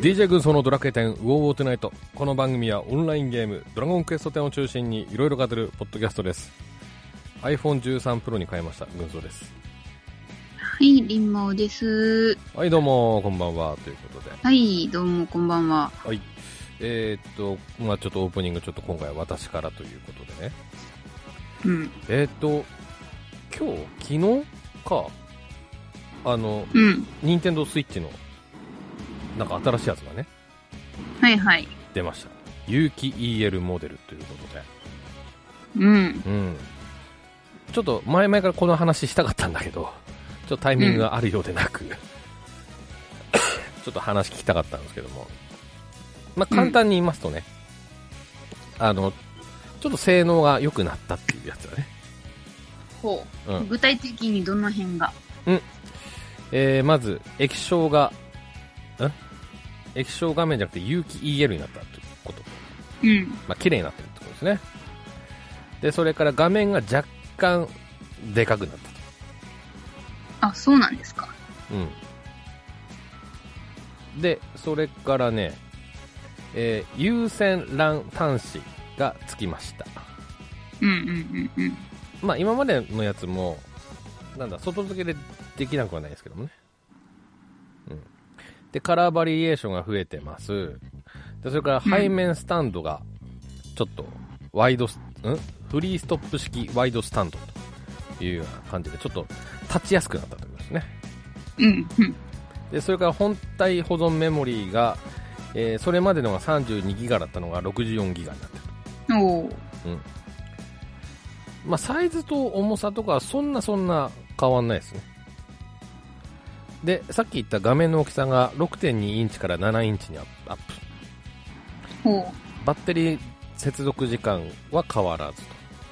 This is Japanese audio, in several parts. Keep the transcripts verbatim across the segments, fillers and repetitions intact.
ディージェー 軍曹のドラクエテンウォーウォートゥナイト。この番組はオンラインゲームドラゴンクエストテンを中心にいろいろ語るポッドキャストです。 アイフォンじゅうさん プロに変えました軍曹です。 はい、リンマオです。 はい、どうもこんばんはということで。 はい、どうもこんばんは。 はい、えー、っとまあちょっとオープニングちょっと今回は私からということでね。 うん。 えー、っと今日昨日かあの、 うん、 ニンテンドースイッチのなんか新しいやつがね、 はいはい、 出ました。有機 イーエル モデルということで、 うん、うん、 ちょっと前々からこの話したかったんだけど、ちょっとタイミングがあるようでなく、うん、ちょっと話聞きたかったんですけども、まあ、簡単に言いますとね、うん、あのちょっと性能が良くなったっていうやつだね。 ほう、うん、具体的にどの辺が？ うん、えー、まず液晶がん液晶画面じゃなくて有機 イーエル になったということ、 うん、 まあ綺麗になってるってことですね。でそれから画面が若干でかくなったと。 あ、そうなんですか。 うん。でそれからね、えー、有線 ラン 端子がつきました。 うんうんうんうん。 まあ今までのやつもなんだ外付けでできなくはないですけどもね。うん。でカラーバリエーションが増えてます。でそれから背面スタンドがちょっとワイドス、うん、フリーストップ式ワイドスタンドというような感じでちょっと立ちやすくなったということですね。 うんうん。 でそれから本体保存メモリーが、えー、それまでのが さんじゅうにギガ だったのが ろくじゅうよんギガ になってると。 おー、 うん。まあサイズと重さとかはそんなそんな変わんないですね。でさっき言った画面の大きさが ろくてんにインチからななインチにアップ。 ほう。 バッテリー接続時間は変わらず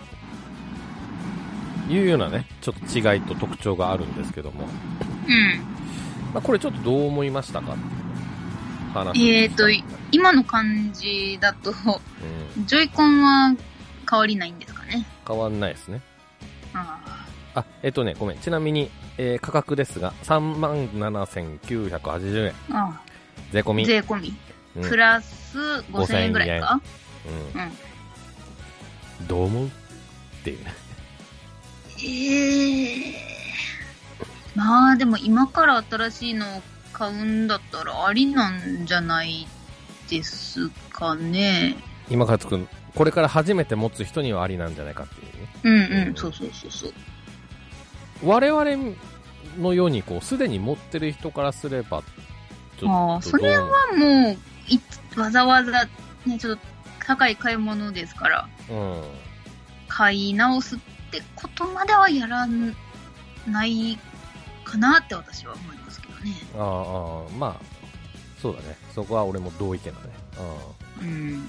というようなね、ちょっと違いと特徴があるんですけども、 うん。 まあ、これちょっとどう思いましたかっていう話。 えーと今の感じだと、うん、ジョイコンは変わりないんですかね。 変わんないですね。 ああ、えっとね、ごめん。ちなみに、えー、価格ですがさんまんななせんきゅうひゃくはちじゅうえん。 ああ、 税込み。 税込み。うん、プラスごせんえんぐらいか。 うん。うん、どう思うっていうね。 えー、まあでも今から新しいのを買うんだったらありなんじゃないですかね。 今から作る、これから初めて持つ人にはありなんじゃないかっていうね。 うんうん、うん、そうそうそうそう。 我々のようにこうすでに持ってる人からすればちょっと、 ああ、それはもういわざわざねちょっと高い買い物ですから、うん、買い直すってことまではやらないかなって私は思いますけどね。 ああ、まあそうだね。そこは俺も同意見だね。うん。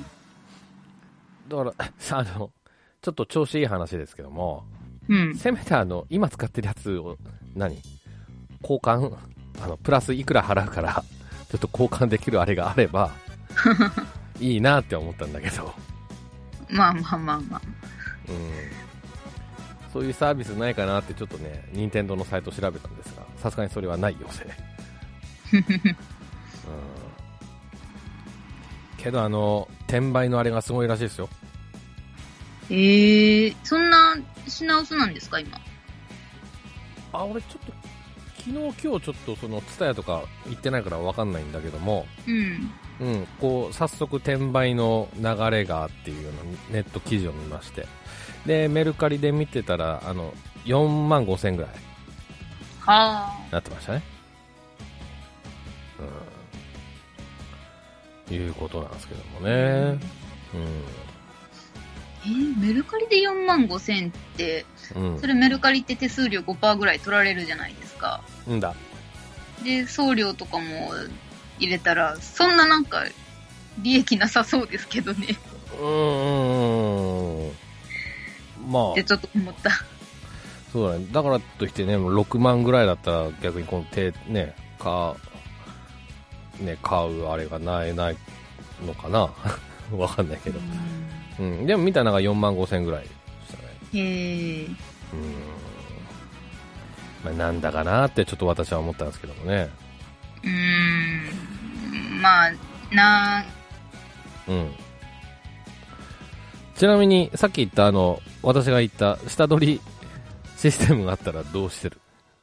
だからあのちょっと調子いい話ですけども、うん、せめてあの今使ってるやつを何交換あのプラスいくら払うからちょっと交換できるあれがあればいいなって思ったんだけど。 まあまあまあまあ。うん。 そういうサービスないかなってちょっとね、任天堂のサイト調べたんですが、さすがにそれはないようで。うん。けどあの転売のあれがすごいらしいですよ。 えー、そんな品薄なんですか今？ あ、俺ちょっと昨日今日ちょっとそのツタヤとか行ってないから分かんないんだけども、うん、うん、こう早速転売の流れがっていうようなネット記事を見まして、でメルカリで見てたらあのよんまんごせんぐらいなってましたね。うん、いうことなんですけどもね。うん。うんえー、メルカリでよんまんごせんって、うん、それメルカリって手数料 ごパーセント ぐらい取られるじゃないですか。 んだ。で、 送料とかも入れたら、そんななんか、利益なさそうですけどね。 うーん。まあ。 ってちょっと思った。 そうだね。だからといってね、ろくまんぐらいだったら逆にこの手、ね、か、ね、買うあれがない、ないのかなわかんないけど。うん、でも見たのがよんまんごせんぐらいでしたね。 へえ。うん。 まあ、なんだかなってちょっと私は思ったんですけどもね。 うーん。 まあ、なうん。ちなみに、さっき言ったあの、私が言った下取りシステムがあったらどうしてる？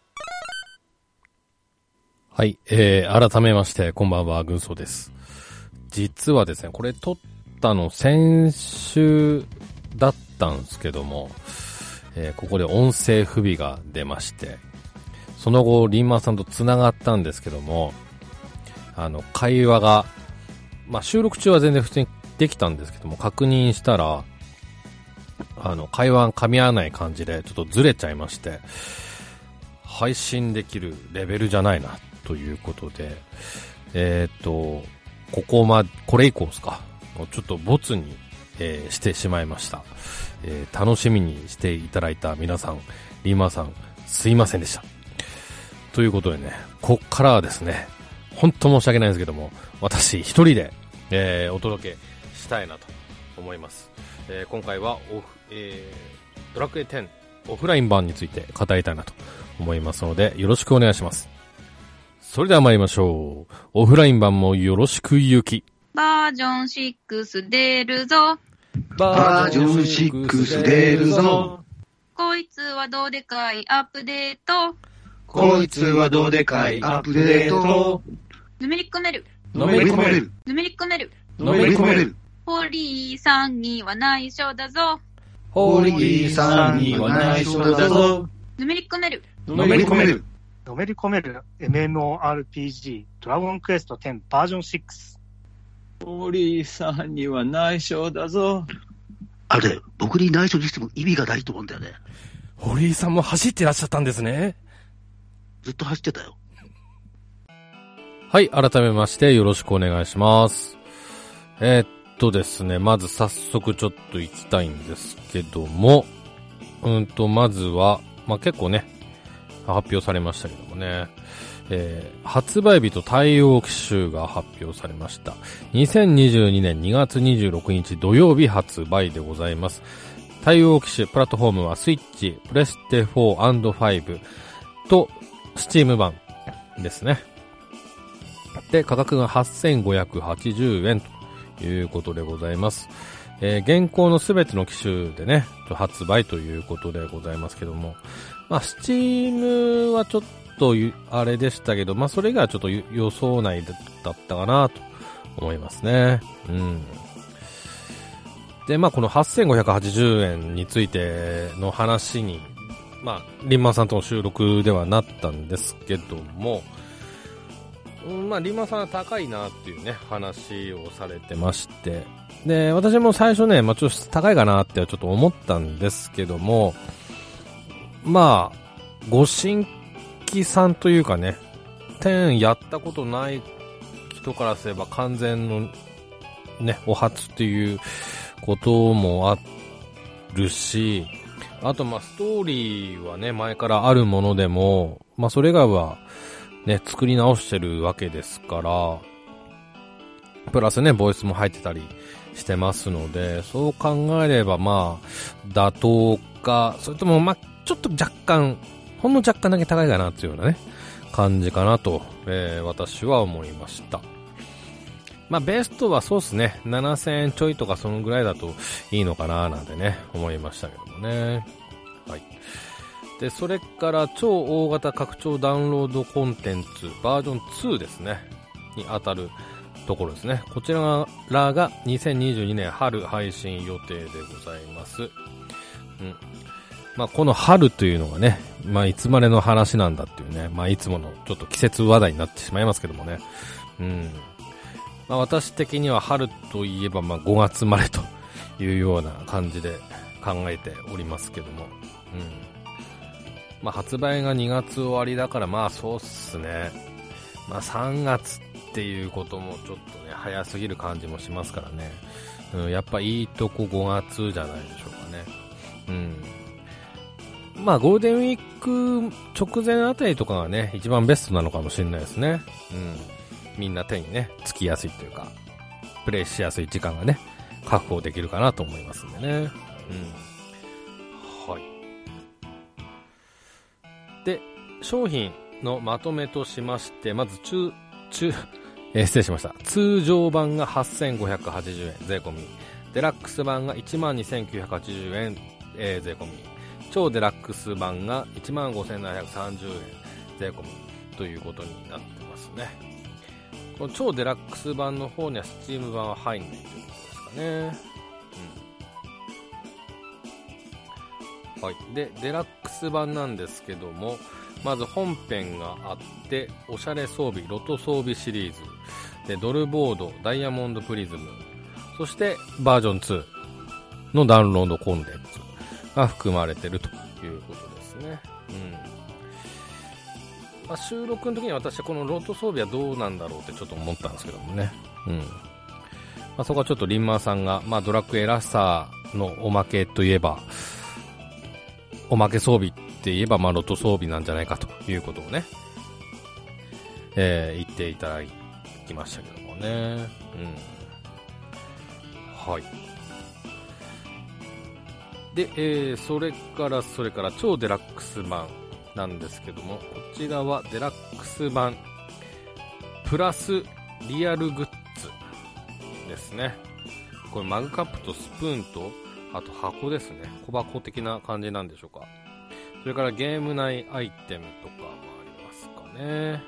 はい、えー、改めまして、こんばんは、軍曹です。実はですね、これ撮ったの先週だったんですけども、えー、ここで音声不備が出まして、その後、リンマンさんと繋がったんですけども、あの、会話が、まあ、収録中は全然普通にできたんですけども、確認したら、あの、会話が噛み合わない感じで、ちょっとずれちゃいまして、配信できるレベルじゃないな、ということで、えっと、ここま、これ以降ですか、ちょっとボツに、えー、してしまいました。えー、楽しみにしていただいた皆さん、リーマーさん、すいませんでした。ということでね、こっからはですね、本当申し訳ないんですけども、私一人で、えー、お届けしたいなと思います。えー、今回はオフ、えー、ドラクエテンオフライン版について語りたいなと思いますので、よろしくお願いします。それでは参りましょう。オフライン版もよろしくゆき。 バージョンシックス出るぞ。 バージョンシックス出るぞ。 こいつはどうでかいアップデート。 こいつはどうでかいアップデート。 ぬめり込める。 のめり込める。 ぬめり込める。 のめり込める。 ホリーさんには内緒だぞ。 ホリーさんには内緒だぞ。 ぬめり込める。 のめり込める。 のめり込める エムエムオーアールピージー ドラゴンクエストテンバージョンシックス。 ホリーさんには内緒だぞ。 あれ、僕に内緒にしても意味がないと思うんだよね。 ホリーさんも走ってらっしゃったんですね。 ずっと走ってたよ。 はい、改めましてよろしくお願いします。えー、っとですね、まず早速ちょっと行きたいんですけども、うんと、まずは、まあ、結構ね、発表されましたけどもね、えー、発売日と対応機種が発表されました。にせんにじゅうにねんにがつにじゅうろくにち土曜日発売でございます。対応機種、プラットフォームはスイッチ、プレステフォーアンドファイブとスチーム版ですね。で、価格がはっせんごひゃくはちじゅうえんということでございます。えー、現行のすべての機種でね、発売ということでございますけども、まあ、スチームはちょっと、あれでしたけど、まあ、それがちょっと予想内だったかなと思いますね。うん。で、まあ、このはっせんごひゃくはちじゅうえんについての話に、まあ、リンマンさんとの収録ではなったんですけども、うん、まあ、リンマンさんは高いなっていうね、話をされてまして、で、私も最初ね、まあ、ちょっと高いかなってちょっと思ったんですけども、まあ、ご新規さんというかね、テンやったことない人からすれば完全のね、お初っていうこともあるし、あとまあストーリーはね、前からあるものでも、まあそれ以外はね、作り直してるわけですから、プラスね、ボイスも入ってたりしてますので、そう考えればまあ、妥当か、それともまあ、ちょっと若干、ほんの若干だけ高いかなっていうようなね、感じかなと、えー、私は思いました。まあ、ベストはそうっすね、ななせんえんちょいとかそのぐらいだといいのかななんてね、思いましたけどもね。はい。で、それから超大型拡張ダウンロードコンテンツバージョンツーですね、に当たるところですね。こちららがにせんにじゅうにねん春配信予定でございます。うん。まあ、この春というのがね、まあ、いつまでの話なんだっていうね、まあ、いつものちょっと季節話題になってしまいますけどもね。うん。まあ、私的には春といえば、まあ、ごがつまでというような感じで考えておりますけども。うん。まあ、発売がにがつ終わりだから、まあ、そうっすね。まあ、さんがつっていうこともちょっとね、早すぎる感じもしますからね。うん、やっぱいいとこごがつじゃないでしょうかね。うん。まあ、ゴールデンウィーク直前あたりとかがね、一番ベストなのかもしれないですね。うん。みんな手にね、つきやすいというか、プレイしやすい時間がね、確保できるかなと思いますんでね。うん。はい。で、商品のまとめとしまして、まず中、中、 えー、失礼しました。通常版がはっせんごひゃくはちじゅうえん税込み、デラックス版が いちまんにせんきゅうひゃくはちじゅうえん、えー、税込み、超デラックス版が いちまんごせんななひゃくさんじゅうえん税込みということになってますね。この超デラックス版の方にはスチーム版は入んないということですかね。うん、はい。でデラックス版なんですけども、まず本編があって、おしゃれ装備、ロト装備シリーズで、ドルボード、ダイヤモンドプリズム、そしてバージョンツーのダウンロードコンテンツが含まれているということですね。うんまあ、収録の時に私はこのロト装備はどうなんだろうってちょっと思ったんですけどもね。うんまあ、そこはちょっとリンマーさんが、まあ、ドラクエらしさのおまけといえば、おまけ装備って言えば、まあ、ロト装備なんじゃないかということをね、えー、言っていただきましたけどもね。うん。はい。で、えー、それから、それから、超デラックス版なんですけども、こちらはデラックス版、プラスリアルグッズですね。これマグカップとスプーンと、あと箱ですね。小箱的な感じなんでしょうか。それからゲーム内アイテムとかもありますかね。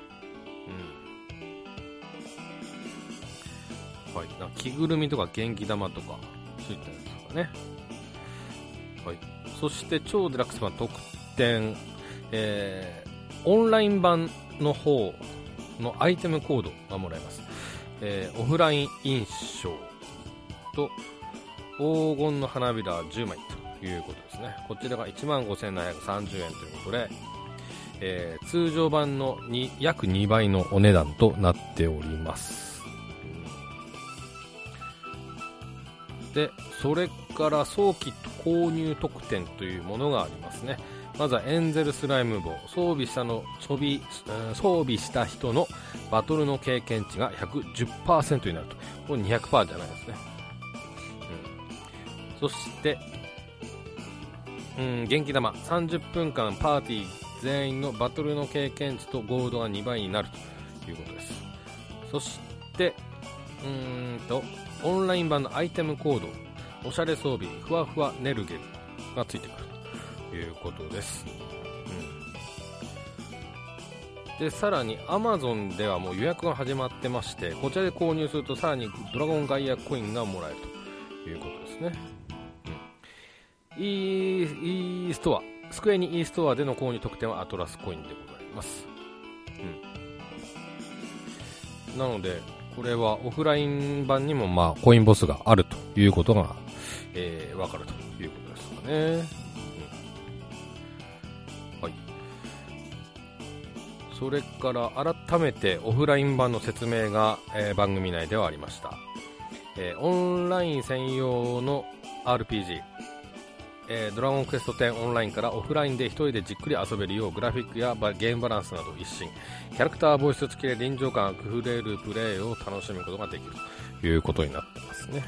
うん。はい。なんか着ぐるみとか元気玉とか、そういったやつですかね。はい。そして超デラックス版特典、えー、オンライン版の方のアイテムコードがもらえます。えー、オフライン印象と黄金の花びらじゅうまいということですね。こちらが いちまんごせんななひゃくさんじゅうえんということで、えー、通常版のに約にばいのお値段となっております。で、それから早期購入特典というものがありますね。まずはエンゼルスライム棒、装備したの装備、装備した人のバトルの経験値が ひゃくじゅっパーセント になると。これ にひゃくパーセント じゃないですね。うん、そして、うん、元気玉さんじゅっぷんかんパーティー全員のバトルの経験値とゴールドがにばいになるということです。そして、うーんと、オンライン版のアイテムコード、おしゃれ装備、ふわふわネルゲルがついてくるということです。うん、で、さらに Amazon ではもう予約が始まってまして、こちらで購入するとさらにドラゴンガイアコインがもらえるということですね。うん、e, e ストア、スクエニ e ストアでの購入特典はアトラスコインでございます。うん、なので、これはオフライン版にもまあコインボスがあるということが、えー、わかるということですかね。うん、はい。それから改めてオフライン版の説明が、えー、番組内ではありました。えー、オンライン専用の アールピージー、えー、ドラゴンクエストテンオンラインからオフラインで一人でじっくり遊べるようグラフィックやゲームバランスなど一新、キャラクターボイス付きで臨場感あふれるプレイを楽しむことができるということになってますね。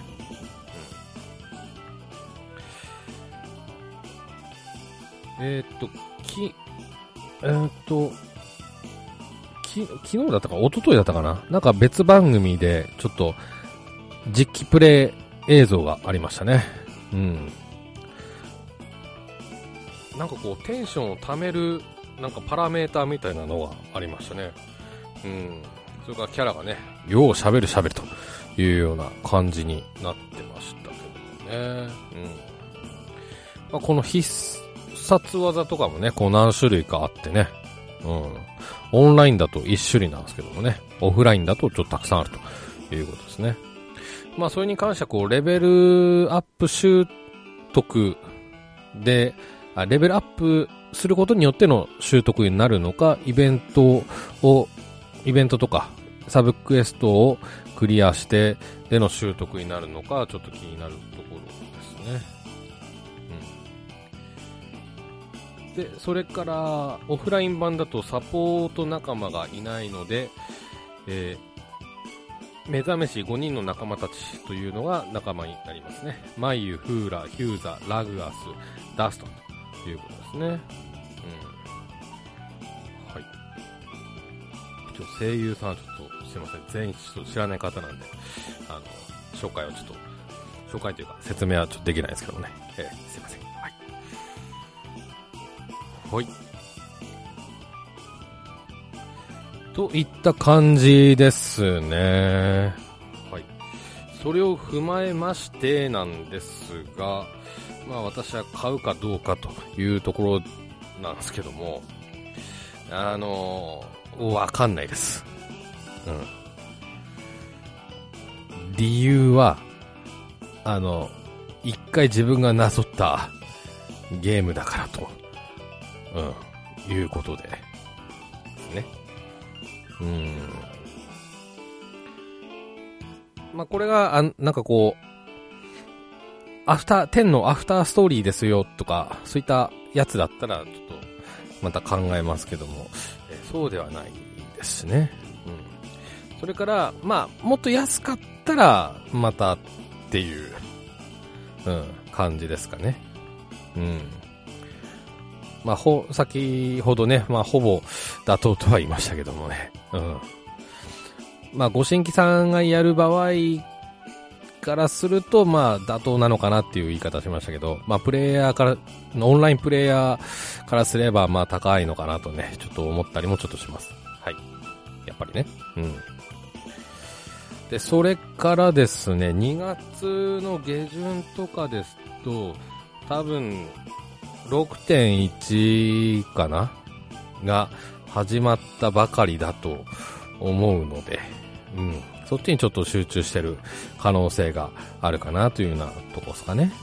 うん、えー、っときえー、っとき昨日だったか一昨日だったかな、なんか別番組でちょっと実機プレイ映像がありましたね。うん。なんかこうテンションを貯めるなんかパラメーターみたいなのがありましたね。うん。それからキャラがね、よう喋る喋るというような感じになってましたけどもね。うん。まあ、この必殺技とかもね、こう何種類かあってね。うん。オンラインだと一種類なんですけどもね、オフラインだとちょっとたくさんあるということですね。まあそれに関してはこうレベルアップ習得で、レベルアップすることによっての習得になるのか、イベントを、イベントとか、サブクエストをクリアしてでの習得になるのか、ちょっと気になるところですね。うん。で、それから、オフライン版だとサポート仲間がいないので、えー、目覚めしごにんの仲間たちというのが仲間になりますね。マイユ、フーラ、ヒューザ、ラグアス、ダストということですね。うん。はい。 ちょっと声優さんはちょっとすいません、全員ちょっと知らない方なんで、あの紹介をちょっと紹介というか説明はちょっとできないですけどもね、えー、すいません。はいはいといった感じですね。はい。それを踏まえましてなんですが、まあ私は買うかどうかというところなんですけども、あのー、わかんないです。うん。理由は、あの、一回自分がなぞったゲームだからと、うん、いうことで、ね。うん。まあ、これが、あ、なんかこう、アフター、テンのアフターストーリーですよとか、そういったやつだったら、ちょっと、また考えますけども、えそうではないですしね。うん。それから、まあ、もっと安かったら、またっていう、うん、感じですかね。うん。まあ、ほ、先ほどね、まあ、ほぼ妥当とは言いましたけどもね。うん。まあ、ご新規さんがやる場合からすると、まあ、妥当なのかなっていう言い方しましたけど、まあ、プレイヤーから、オンラインプレイヤーからすれば、まあ、高いのかなとね、ちょっと思ったりもちょっとします。はい。やっぱりね。うん。で、それからですね、にがつの下旬とかですと、多分、ろくてんいち かなが始まったばかりだと思うので、うん、そっちにちょっと集中してる可能性があるかなというようなとこですかね。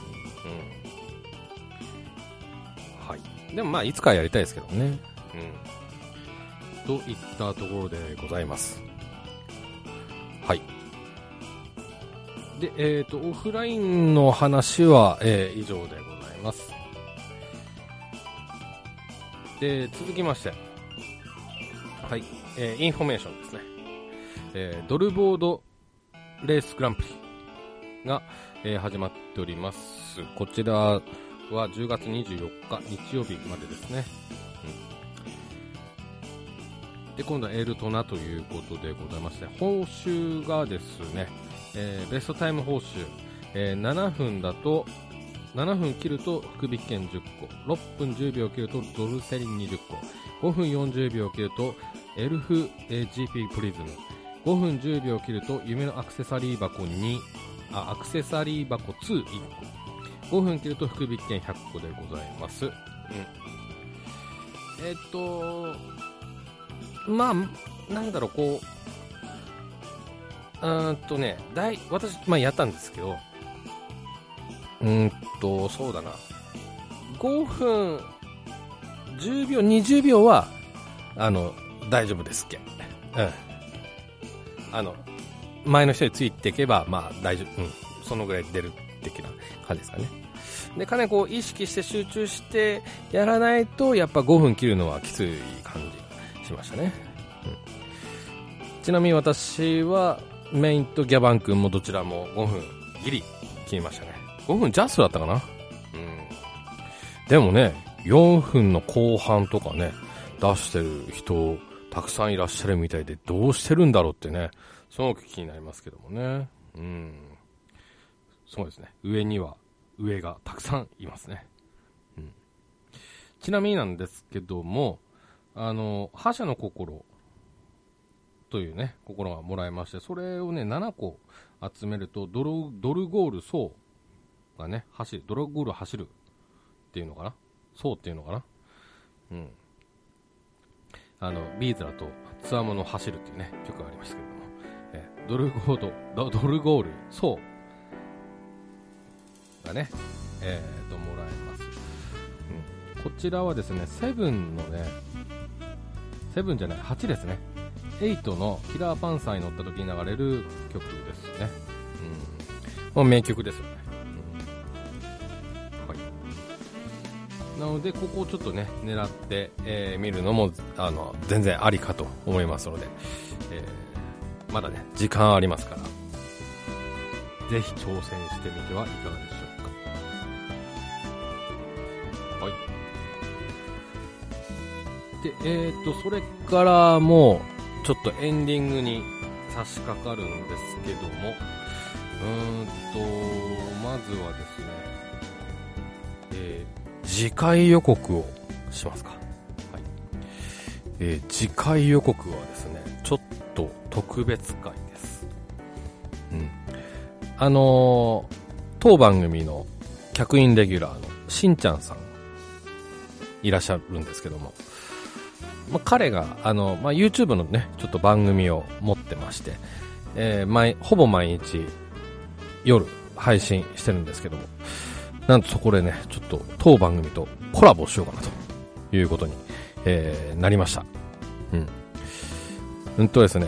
うん、はい。でもまあいつかやりたいですけどね。うん。といったところでございます。はい。で、えっと、オフラインの話は、えー、以上でございます。で、続きまして、はい、えー、インフォメーションですね。えー、ドルボードレースグランプリが、えー、始まっております。こちらはじゅうがつにじゅうよっか日曜日までですね。うん、で、今度はエルトナということでございまして、報酬がですね、えー、ベストタイム報酬、えー、ななふんだとななふん切ると福引券じゅっこ、ろっぷんじゅうびょう切るとドルセリンにじゅっこ、ごふんよんじゅうびょう切るとエルフ ジーピー プリズム、ごふんじゅうびょう切ると夢のアクセサリー箱に、あ、アクセサリー箱にいっこ、ごふん切ると福引券ひゃっこでございます。うん、えー、っと、まあ、なんだろう、こう、うーんとね、だい、私、まあやったんですけど、うーんと、そうだな。ごふん、じゅうびょう、にじゅうびょうは、あの、大丈夫ですっけ。うん。あの、前の人についていけば、まあ大丈夫。うん。そのぐらい出る的な感じですかね。で、かなりこう、意識して集中してやらないと、やっぱごふん切るのはきつい感じがしましたね。うん。ちなみに私は、メインとギャバン君もどちらもごふんギリ切りましたね。ごふんジャストだったかな。うん。でもね、よんふんの後半とかね、出してる人たくさんいらっしゃるみたいで、どうしてるんだろうってね、すごく気になりますけどもね。うん。そうですね。上には上がたくさんいますね。うん。ちなみになんですけども、あの、覇者の心というね、心がもらえまして、それをね、ななこ集めるとドル、ドルゴールソーがね、走る、ドルゴール走るっていうのかな、ソーっていうのかな、うん。あの、ビーズラとツアモの走るっていうね、曲がありましたけども、えドルゴード、ドルゴールソーがね、えーと、もらえます。うん。こちらはですね、セブンのね、セブンじゃない、はちですね。エイトのキラーパンサーに乗った時に流れる曲ですね。うん。まあ、名曲ですよね。うん。はい。なので、ここをちょっとね、狙って、えー、見るのも、あの、全然ありかと思いますので、えー、まだね、時間ありますから、ぜひ挑戦してみてはいかがでしょうか。はい。で、えーと、それからもう、ちちょっとエンディングに差し掛かるんですけども、うーんとまずはですね、えー、次回予告をしますか。はい。えー、次回予告はですね、ちょっと特別回です。うん。あのー、当番組の客員レギュラーのしんちゃんさんいらっしゃるんですけども、まあ、彼があの、まあ、YouTube のねちょっと番組を持ってまして、えー、毎ほぼ毎日夜配信してるんですけども、なんとそこでねちょっと当番組とコラボしようかなということに、えー、なりました。うんうんとですね、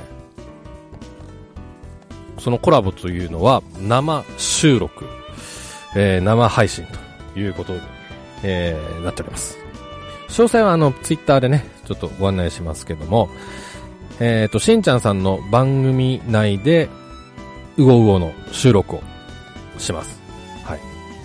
そのコラボというのは生収録、えー、生配信ということに、えー、なっております。詳細はあのツイッターでねちょっとご案内しますけども、えっとしんちゃんさんの番組内でうごうごの収録をします。はい。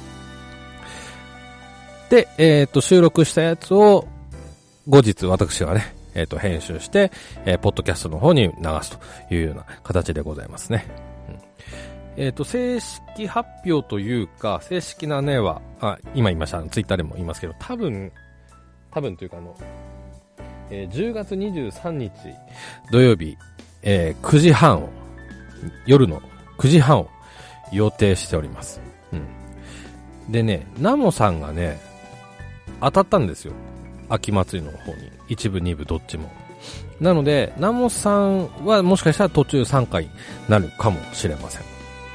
で、えっと収録したやつを後日私がねえっと編集して、えー、ポッドキャストの方に流すというような形でございますね。うん、えっと正式発表というか正式なねはあ今言いましたツイッターでも言いますけど、多分多分というかあの、えー、じゅうがつにじゅうさんにち土曜日、えー、くじはんを夜のくじはんを予定しております。うん。でね、ナモさんがね当たったんですよ。秋祭りの方に一部二部どっちも。なのでナモさんはもしかしたら途中参加になるかもしれません。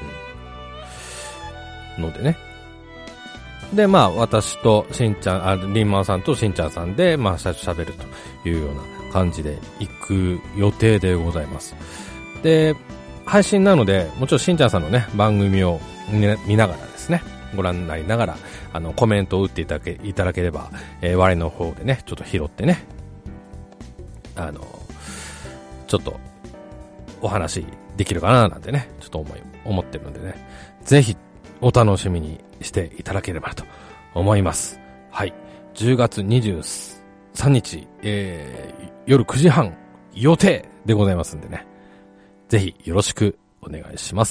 うん、のでね。で、まあ、私としんちゃん、あ、リンマンさんとしんちゃんさんで、まあ、最初喋るというような感じで行く予定でございます。で、配信なので、もちろんしんちゃんさんのね、番組を見ながらですね、ご覧になりながら、あの、コメントを打っていただけ、いただければ、えー、我の方でね、ちょっと拾ってね、あの、ちょっと、お話できるかななんてね、ちょっと思い、思ってるのでね、ぜひ、お楽しみにしていただければと思います。はい。じゅうがつにじゅうさんにち、えー、夜くじはん予定でございますんでね。ぜひよろしくお願いします。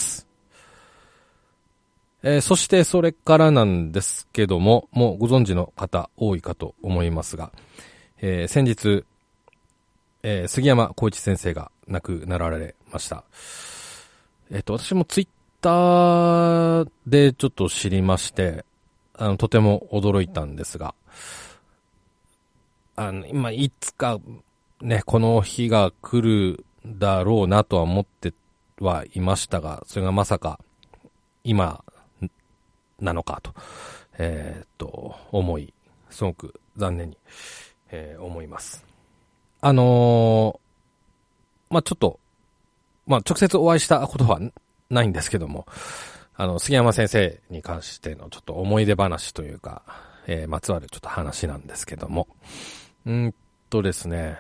えー、そしてそれからなんですけども、もうご存知の方多いかと思いますが、えー、先日、えー、杉山浩一先生が亡くなられました。えっと、私もツイッターでちょっと知りまして、あの、とても驚いたんですが、あの、今、いつか、ね、この日が来るだろうなとは思ってはいましたが、それがまさか、今、なのかと、えー、っと、思い、すごく残念に、えー、思います。あのー、まあ、ちょっと、まあ、直接お会いしたことはないんですけども、あの、杉山先生に関してのちょっと思い出話というか、えー、まつわるちょっと話なんですけども、うんとですね、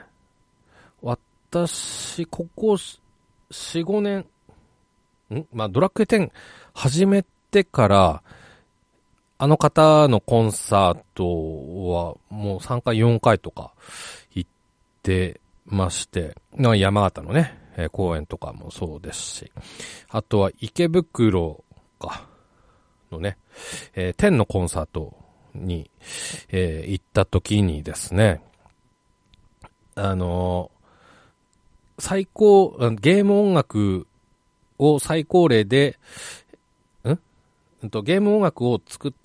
私、ここよん、ごねん、んまあ、ドラクエテン始めてから、あの方のコンサートはもうさんかいよんかいとか行ってまして、山形のね、えー、公演とかもそうですし、あとは池袋かのね、えー、天のコンサートに、えー、行った時にですね、あのー、最高、ゲーム音楽を最高齢で、んんとゲーム音楽を作った、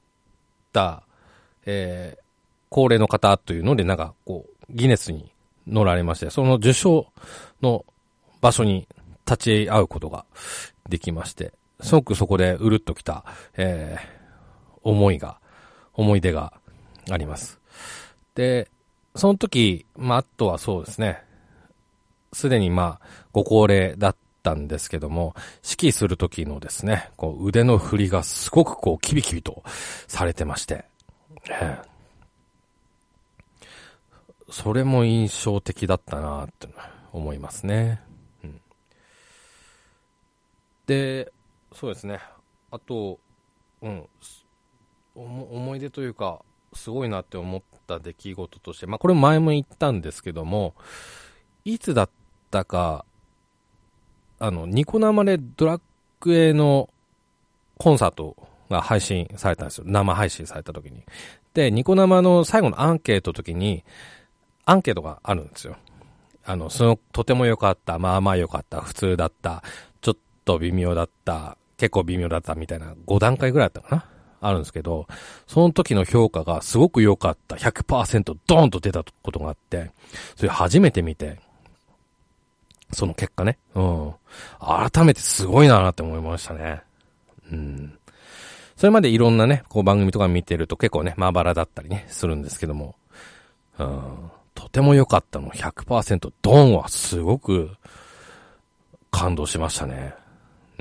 えー、高齢の方というので、なんかこう、ギネスに乗られまして、その受賞の場所に立ち会うことができまして、すごくそこでうるっときた、えー、思いが、思い出があります。で、その時、まあ、あとはそうですね、すでにまあ、ご高齢だったんですけども、指揮する時のですね、こう腕の振りがすごくこう、キビキビとされてまして、えー、それも印象的だったなって思いますね。うん、で、そうですね。あと、うん、思い出というか、すごいなって思った出来事として、まあこれ前も言ったんですけども、いつだったか、あの、ニコ生でドラクエのコンサートが配信されたんですよ。生配信された時に。で、ニコ生の最後のアンケートの時に、アンケートがあるんですよ。あの、その、とても良かった、まあまあ良かった、普通だった、ちょっと微妙だった、結構微妙だったみたいなご段階ぐらいだったかなあるんですけど、その時の評価がすごく良かった、ひゃくパーセント ドーンと出たことがあって、それ初めて見て、その結果ね、うん。改めてすごいなーって思いましたね。うん。それまでいろんなね、こう番組とか見てると結構ね、まばらだったりね、するんですけども、うん。とても良かったの ひゃくパーセント ドーンはすごく感動しましたね。うん。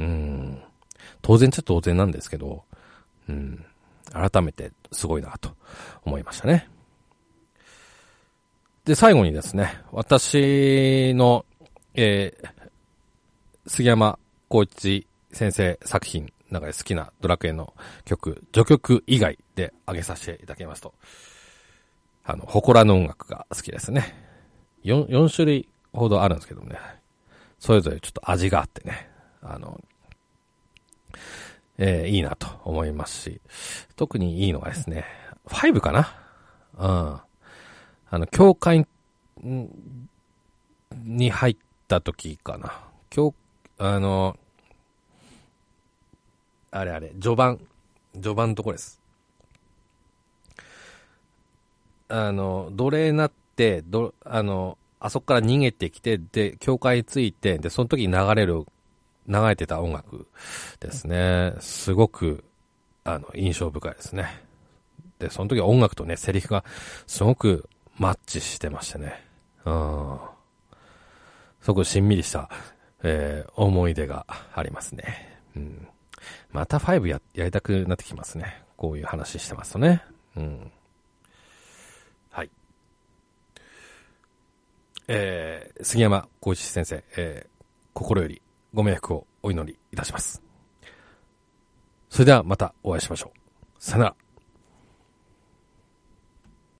当然っちゃ当然なんですけど、うん。改めてすごいなと思いましたね。で、最後にですね、私の、えー、杉山浩一先生作品の中で好きなドラクエの曲、序曲以外で挙げさせていただきますと、あの、祠の音楽が好きですね。よん、よん種類ほどあるんですけどね。それぞれちょっと味があってね。あの、えー、いいなと思いますし、特にいいのがですね、ごかなうん。あの、教会に入った時かな。教、あの、あれあれ、序盤、序盤のとこです。あの、奴隷になって、ど、あの、あそこから逃げてきて、で、教会に着いて、で、その時に流れる、流れてた音楽ですね。すごく、あの、印象深いですね。で、その時は音楽とね、セリフがすごくマッチしてましたね。うん。すごくしんみりした、えー、思い出がありますね。うん。またごや、やりたくなってきますね。こういう話してますとね。うん。はい。えー、杉山浩一先生、えー、心よりご冥福をお祈りいたします。それではまたお会いしましょう。さよなら。